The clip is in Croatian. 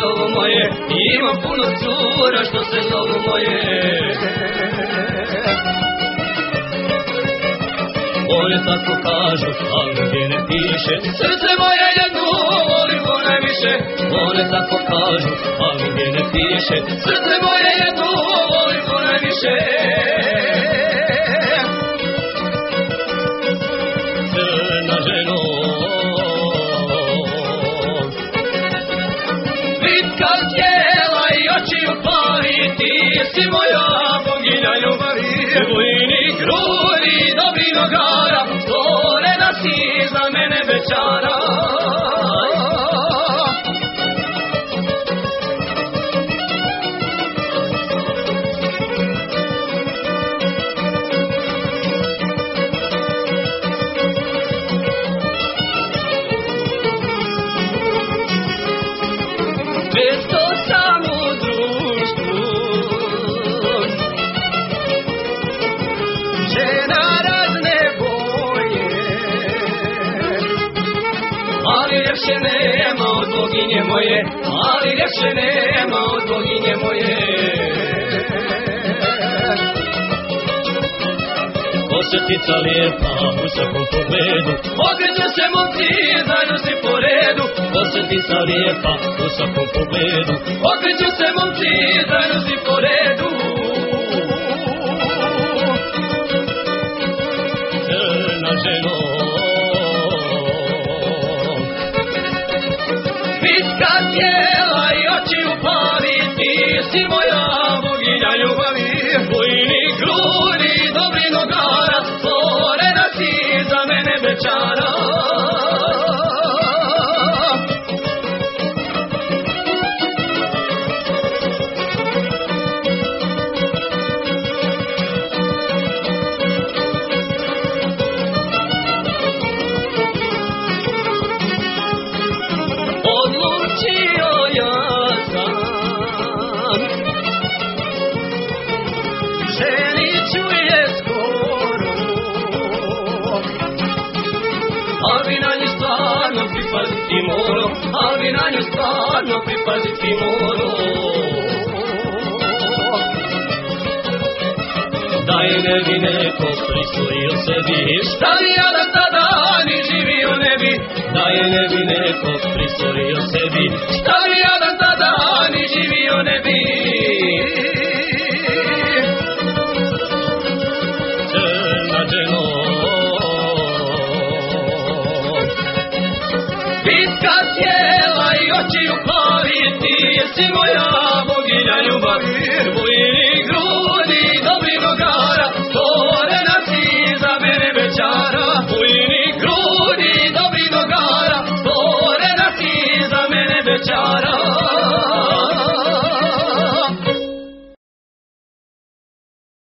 zovu moje, imam puno cura što se zovu moje. One tako kažu, ali gdje ne piše, srce moje jednu volim ko najviše. One tako kažu, ali gdje ne piše, srce moje jednu volim ko najviše. Crna ženo, vitka tijela i oči upali, ti si moja boginja ljubavi. Vojnik grudi, dobri nogara, stvorena si za mene večara. Često sam u društvu žena razne boje, ali ljepše nema od boginje moje, ali ljepše nema od boginje moje. Osjetica lijepa u svakom pogledu, okreću se momci, znaju si po redu. Osjetica lijepa u svakom pogledu, okreću se momci, znaju si po redu. Crna ženo, vitka tijela i oči upali, ti si moja boginja ljubavi. Vojnik grudi, dobri nogara, stvorena si za mene večara. Odlučio ja sam, ženit ću je skoro, al bi na nju stvarno pripaziti moro, al bi na nju stvarno pripaziti moro. Da je ne bi neko prisvojio sebi, šta bi ja da tada ni živio ne bi. Da je ne bi neko prisvojio sebi, šta bi ja da tada ni živio ne bi. Crna ženo, vitka tijela i oči upali, ti si moja boginja ljubavi.